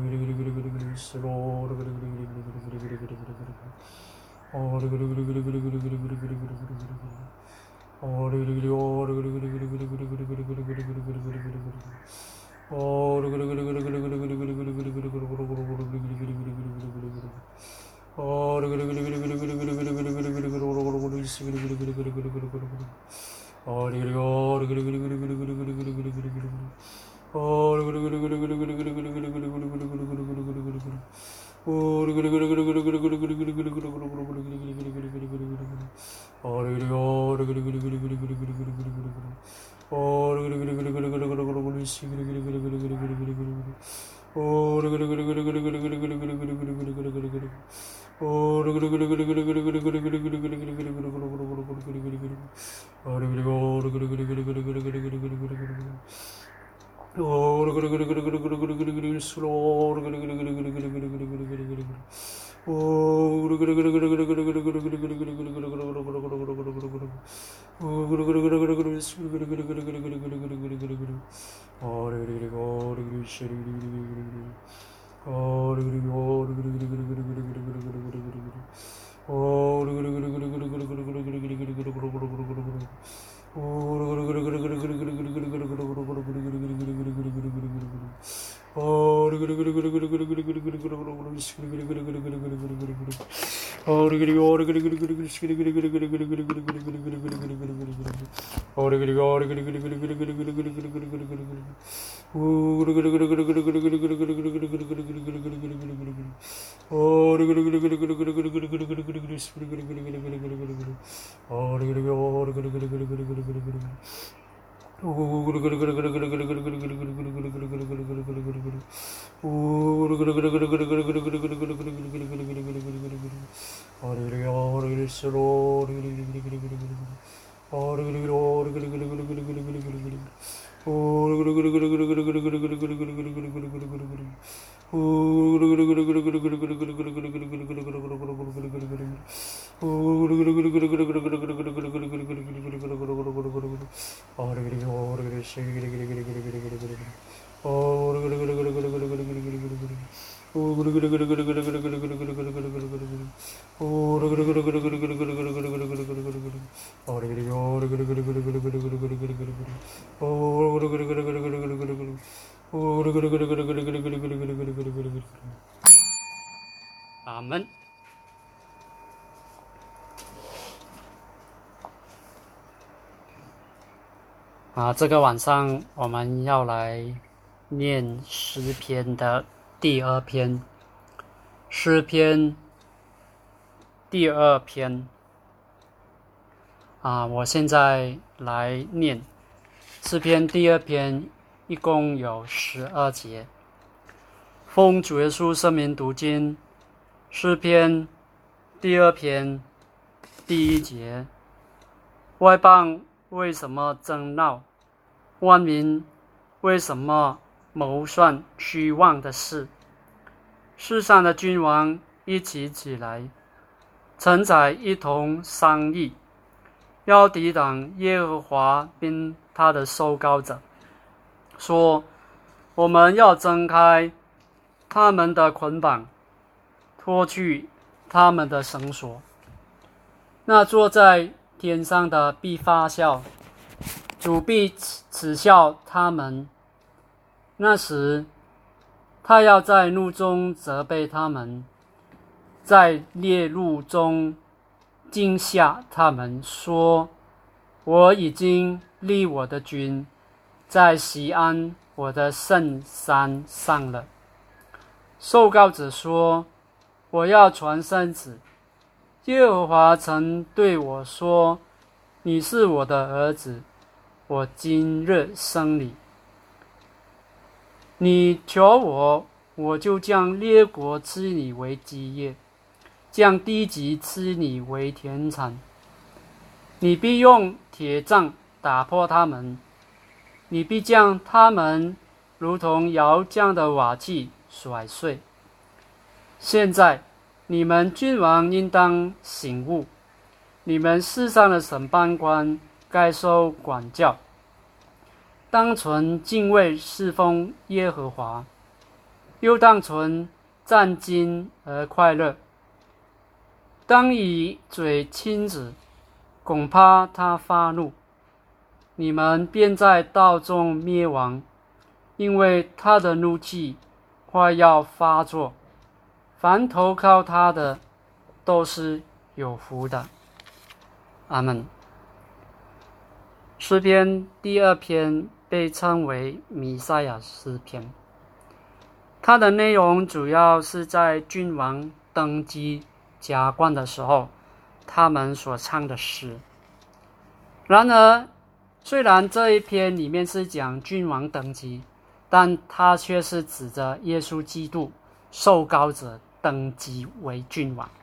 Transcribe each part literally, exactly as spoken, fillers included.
Oh, 阿们。啊，这个晚上我们要来念诗篇的第二篇，诗篇第二篇。啊，我现在来念诗篇第二篇，一共有十二节。奉主耶稣圣名读经，诗篇第二篇第一节：外邦为什么争闹？万民为什么谋算虚妄的事？世上的君王一起起来，臣宰一同商议，要抵挡耶和华并他的受膏者，说：我们要挣开他们的捆绑，脱去他们的绳索。那坐在天上的必发笑，主必耻笑他们。那时，他要在怒中责备他们，在烈怒中惊吓他们，说：我已经立我的君在锡安我的圣山上了。受膏者说：我要传圣旨。耶和华曾对我说：你是我的儿子，我今日生你。你求我，我就将列国赐你为基业，将地级赐你为田产。你必用铁杖打破他们，你必将他们如同窑匠的瓦器甩碎。现在你们君王应当醒悟，你们世上的审判官该受管教，当存敬畏侍奉耶和华，又当存战兢而快乐。当以嘴亲子，恐怕他发怒，你们便在道中灭亡，因为他的怒气快要发作。凡投靠他的都是有福的。阿们。诗篇第二篇被称为弥赛亚诗篇，它的内容主要是在君王登基加冠的时候，他们所唱的诗。然而，虽然这一篇里面是讲君王登基，但它却是指着耶稣基督受膏者登基为君王。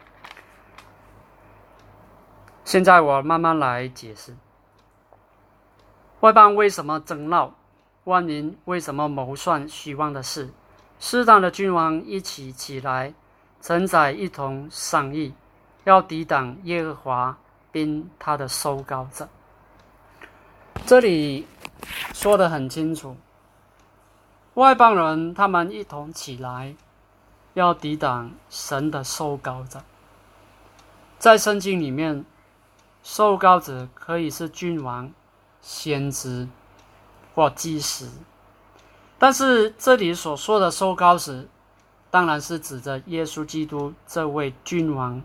现在我慢慢来解释，外邦为什么争闹？万民为什么谋算虚妄的事？适当的君王一起起来，臣宰一同商议，要抵挡耶和华并他的受膏者。这里说得很清楚，外邦人他们一同起来，要抵挡神的受膏者。在圣经里面，受膏者可以是君王、先知或祭司，但是这里所说的受膏者，当然是指着耶稣基督这位君王。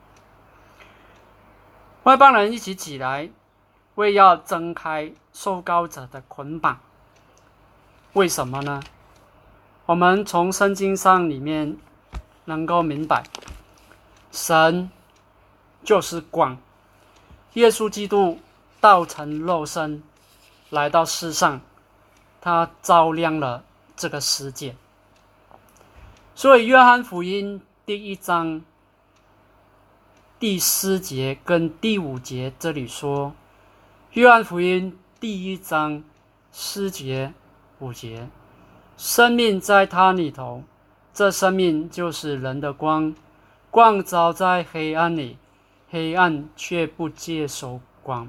外邦人一起起来，为要挣开受膏者的捆绑。为什么呢？我们从圣经上里面能够明白，神就是光，耶稣基督道成肉身来到世上，他照亮了这个世界。所以约翰福音第一章第四节跟第五节这里说，约翰福音第一章四节五节，生命在他里头，这生命就是人的光，光照在黑暗里，黑暗却不接受光。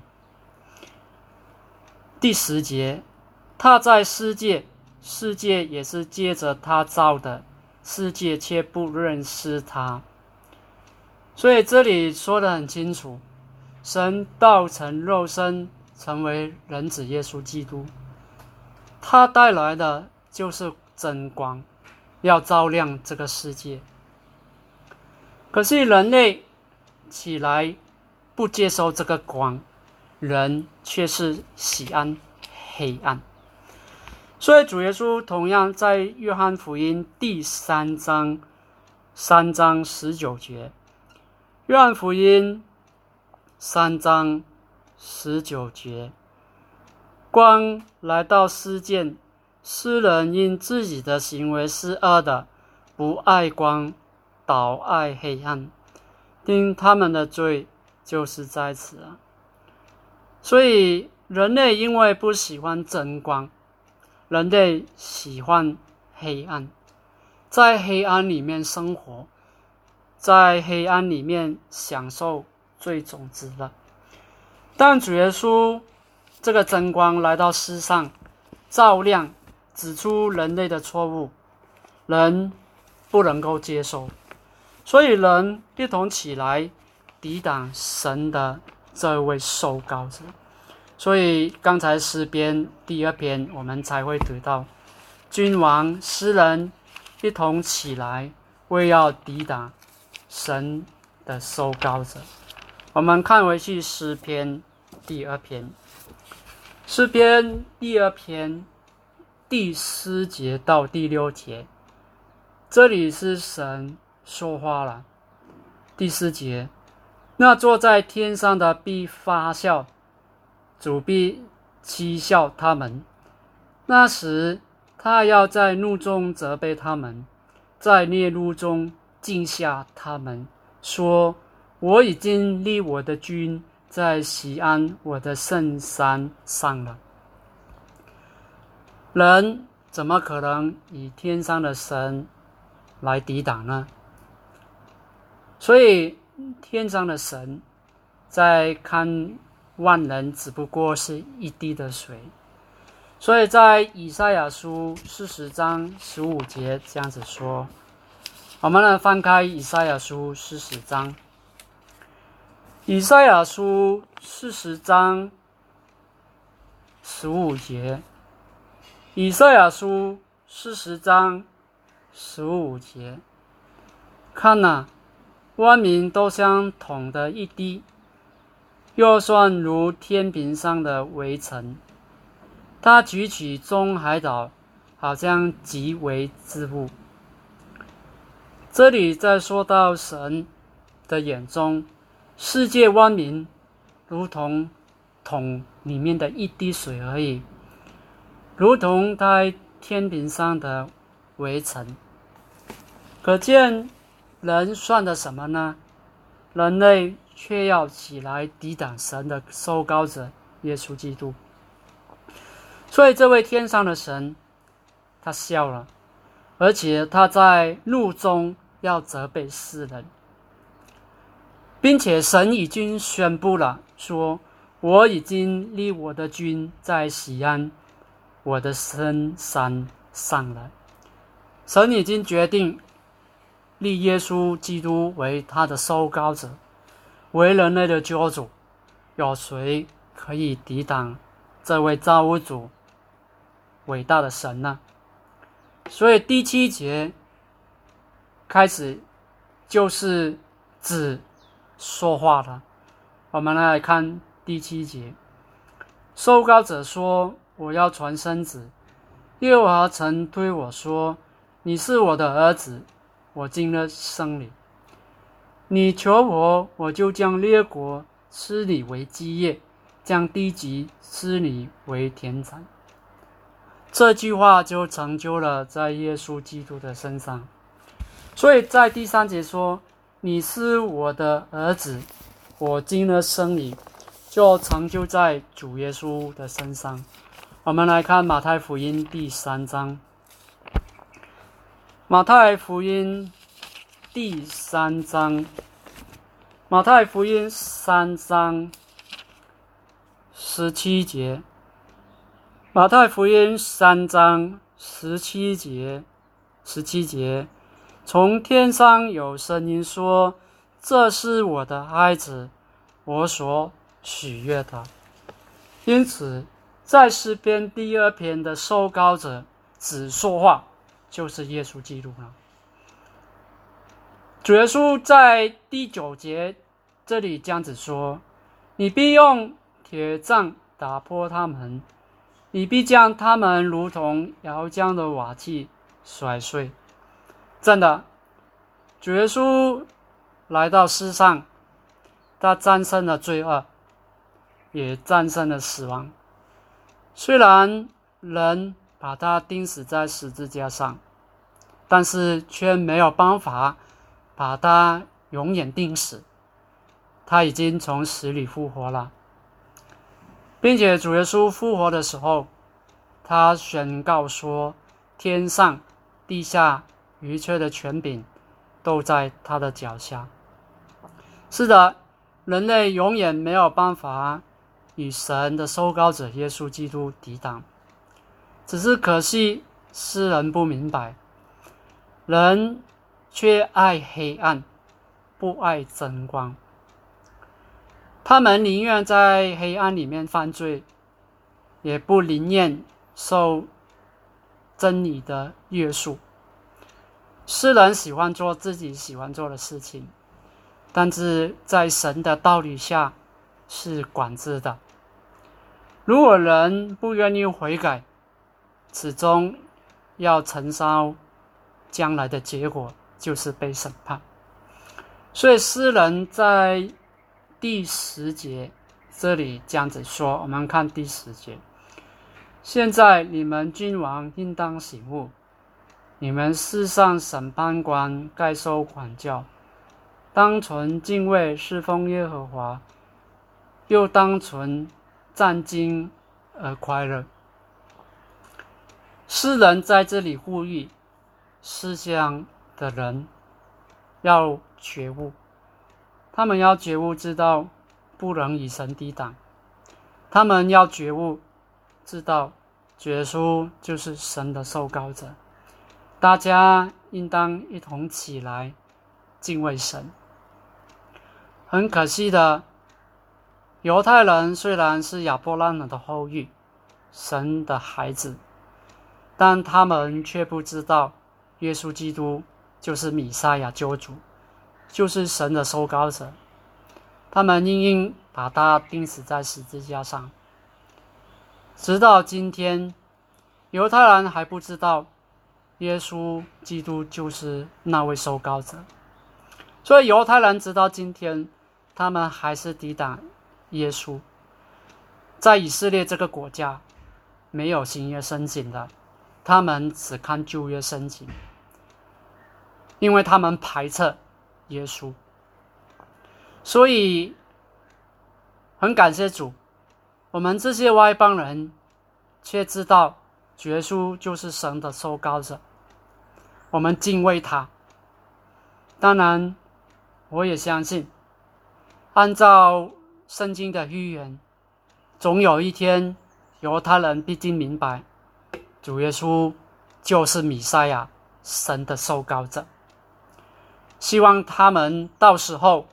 第十节，他在世界，世界也是借着他造的，世界却不认识他。所以这里说得很清楚，神道成肉身，成为人子耶稣基督，他带来的就是真光，要照亮这个世界。可是人类起来不接受这个光，人却是喜爱黑暗。所以主耶稣同样在约翰福音第三章三章十九节，约翰福音三章十九节，光来到世界，世人因自己的行为是恶的，不爱光，倒爱黑暗，因他们的罪就是在此啊。所以人类因为不喜欢真光，人类喜欢黑暗，在黑暗里面生活，在黑暗里面享受罪种子了。但主耶稣这个真光来到世上，照亮，指出人类的错误，人不能够接受，所以人一同起来抵挡神的这位受膏者。所以刚才诗篇第二篇我们才会读到，君王诗人一同起来，为要抵挡神的受膏者。我们看回去诗篇第二篇，诗篇第二篇第四节到第六节，这里是神说话了。第四节，那坐在天上的必发笑，主必讥笑他们。那时他要在怒中责备他们，在烈怒中惊吓他们，说：我已经立我的君在锡安我的圣山上了。人怎么可能以天上的神来抵挡呢？所以天上的神在看万人只不过是一滴的水。所以在以赛亚书四十章十五节这样子说，我们来翻开以赛亚书四十章。以赛亚书四十章十五节，以赛亚书四十章十五节，看哪，万民都像桶的一滴，又算如天平上的微尘。他举起中海岛，好像极为之物。这里在说到神的眼中，世界万民如同桶里面的一滴水而已，如同在天平上的微尘。可见人算的什么呢？人类却要起来抵挡神的受膏者耶稣基督。所以这位天上的神他笑了，而且他在怒中要责备世人，并且神已经宣布了，说我已经立我的君在锡安我的圣山上了。神已经决定立耶稣基督为他的受膏者，为人类的救主。有谁可以抵挡这位造物主伟大的神呢？所以第七节开始就是指说话了。我们来看第七节，受膏者说：我要传圣旨。耶和华曾对我说：你是我的儿子，我今日生你。你求我，我就将列国赐你为基业，将地极赐你为田产。这句话就成就了在耶稣基督的身上。所以在第三节说： 你是我的儿子，我今日生你，就成就在主耶稣的身上。我们来看马太福音第三章。马太福音第三章，马太福音三章十七节，马太福音三章十七节，十七节，从天上有声音说：“这是我的孩子，我所喜悦的。”因此，在诗篇第二篇的受膏者只说话，就是耶稣基督了。主耶稣在第九节这里这样子说：“你必用铁杖打破他们，你必将他们如同窑浆的瓦器摔碎。”真的，主耶稣来到世上，他战胜了罪恶，也战胜了死亡。虽然人把他钉死在十字架上，但是却没有办法把他永远钉死。他已经从死里复活了，并且主耶稣复活的时候，他宣告说：“天上地下一切的权柄都在他的脚下。”是的，人类永远没有办法与神的受膏者耶稣基督抵挡，只是可惜世人不明白，人却爱黑暗，不爱真光。他们宁愿在黑暗里面犯罪，也不宁愿受真理的约束。世人喜欢做自己喜欢做的事情，但是在神的道理下是管制的。如果人不愿意悔改，始终要承受将来的结果，就是被审判。所以诗人在第十节这里这样子说，我们看第十节：现在你们君王应当醒悟，你们世上审判官该受管教，当存敬畏侍奉耶和华，又当存战兢而快乐。诗人在这里呼吁世上的人要觉悟，他们要觉悟，知道不能与神抵挡；他们要觉悟，知道耶稣就是神的受膏者。大家应当一同起来敬畏神。很可惜的，犹太人虽然是亚伯拉罕的后裔，神的孩子，但他们却不知道耶稣基督就是弥赛亚救主，就是神的受膏者。他们硬硬把他钉死在十字架上。直到今天，犹太人还不知道耶稣基督就是那位受膏者。所以犹太人直到今天，他们还是抵挡耶稣。在以色列这个国家，没有新约圣经的，他们只看旧约圣经，因为他们排斥耶稣。所以很感谢主，我们这些外邦人却知道耶稣就是神的受膏者，我们敬畏他。当然我也相信，按照圣经的预言，总有一天犹太人必定明白主耶稣就是弥赛亚，神的受膏者。希望他们到时候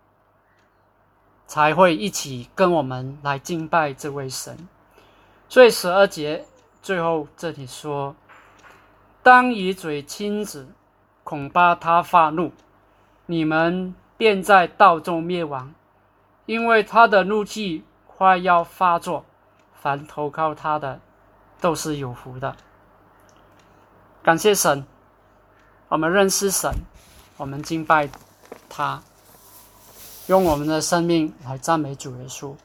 才会一起跟我们来敬拜这位神。所以十二节最后这里说：当以嘴亲子，恐怕他发怒，你们便在道中灭亡，因为他的怒气快要发作，凡投靠他的都是有福的。感谢神，我们认识神，我们敬拜他，用我们的生命来赞美主耶稣。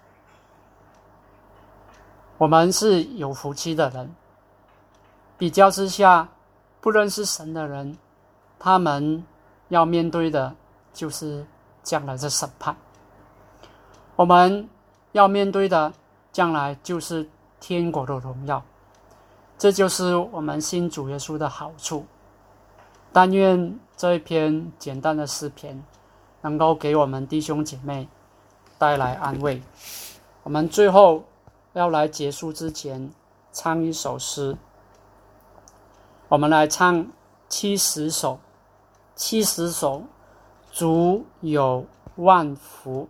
我们是有福气的人。比较之下，不认识神的人，他们要面对的就是将来的审判。我们要面对的将来就是天国的荣耀，这就是我们信主耶稣的好处。但愿这一篇简单的诗篇能够给我们弟兄姐妹带来安慰。我们最后要来结束之前唱一首诗，我们来唱七十首，七十首，主有万福。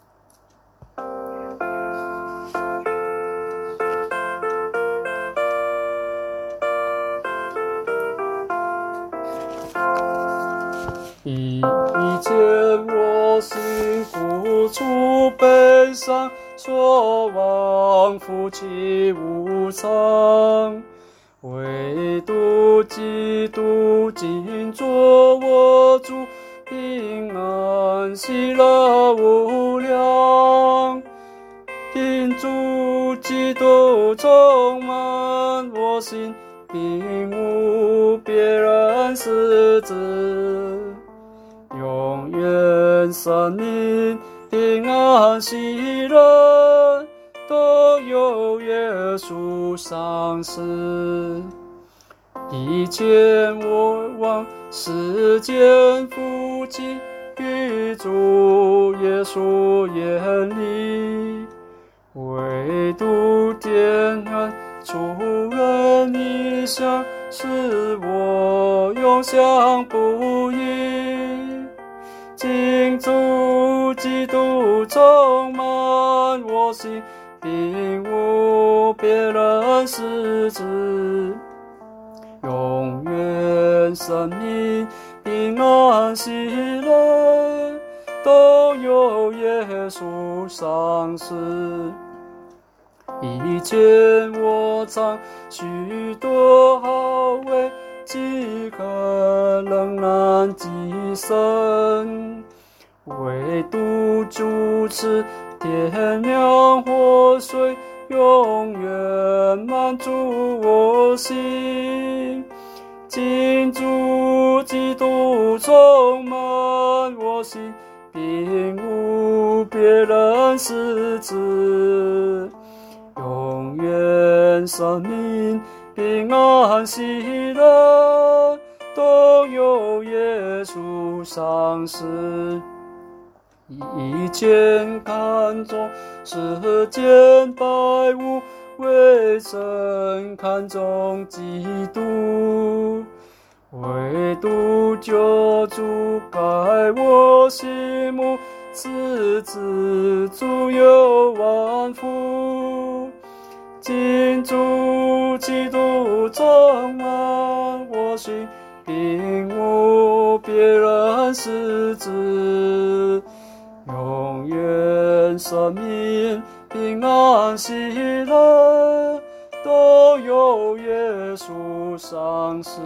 以前我心苦楚悲伤，所望夫妻无常，唯独基督今作我主，平安喜乐无量。因主基督充满我心，并无别人是子。永远生命平安喜乐，都有耶稣赏赐。以前我往世间福气，与主耶稣眼里，唯独天恩出人意象，使我永享不移。今主基督充满我心，并无别人是子。永远生命平安喜乐，都有耶稣赏赐。以前我尝许多好味，饥渴仍然极深，唯独主赐天粮活水，永远满足我心。今主基督充满我心，并无别人是子。永远生命平安喜乐，都有耶稣赏赐。以前看重世间百物，未曾看重基督。唯独救主改我心目，此子主有万福。今主基督充满我心，并无别人是子。永远生命平安喜乐，都有耶稣赏赐。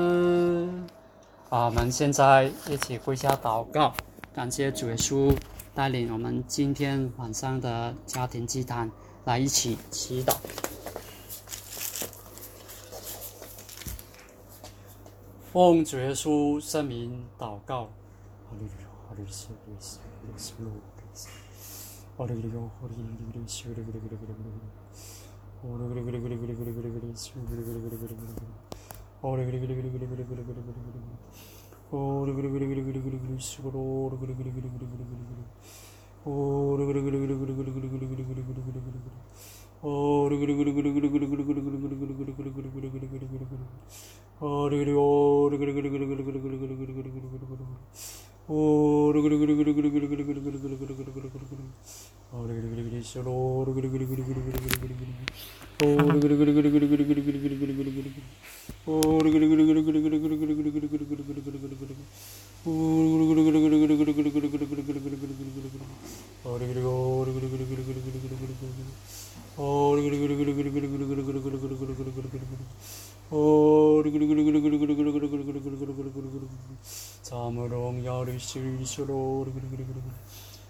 啊，我们现在一起跪下祷告，感谢主耶稣带领我们今天晚上的家庭祭坛，来一起祈祷。奉主耶稣圣名祷告，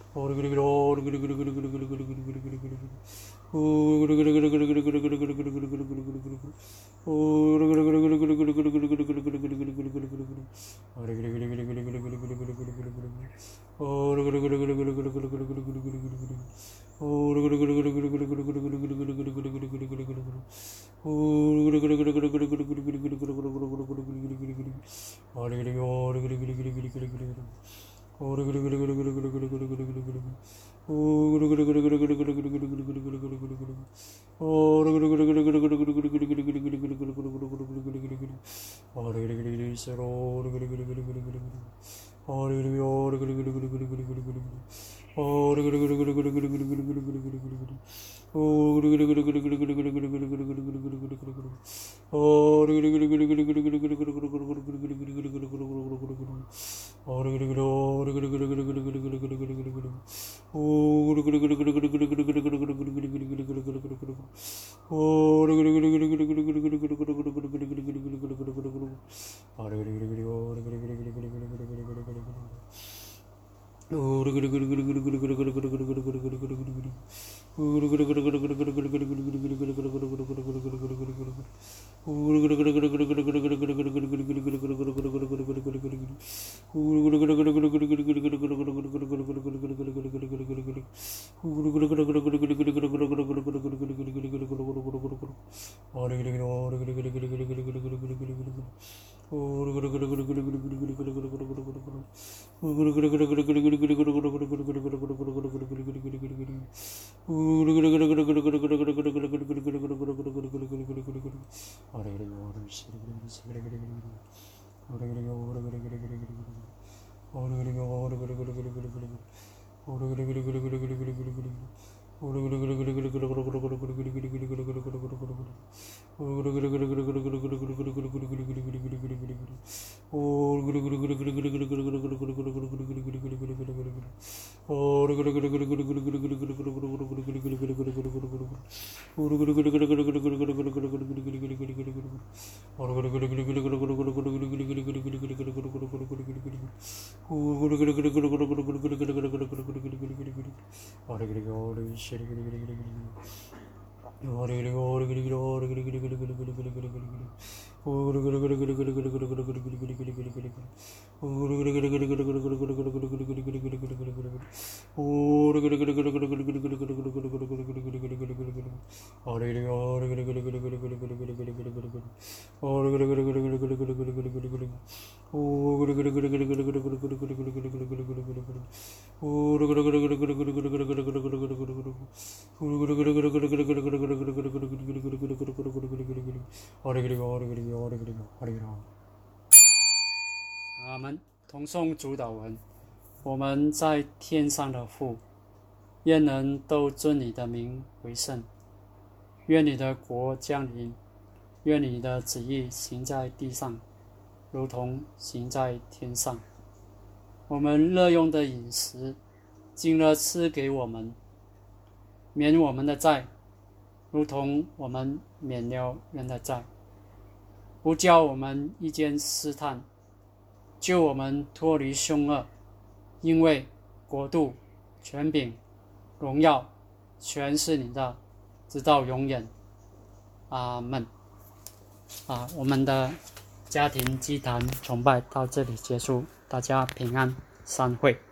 阿们，同诵主祷文。我们在天上的父，愿人都尊你的名为圣。愿你的国降临，愿你的旨意行在地上，如同行在天上。我们日用的饮食，今日赐给我们，免我们的债，如同我们免了人的债，不叫我们遇见试探，救我们脱离凶恶。因为国度、权柄、荣耀，全是你的，直到永远。阿们。啊，我们的家庭祭坛崇拜到这里结束，大家平安，散会。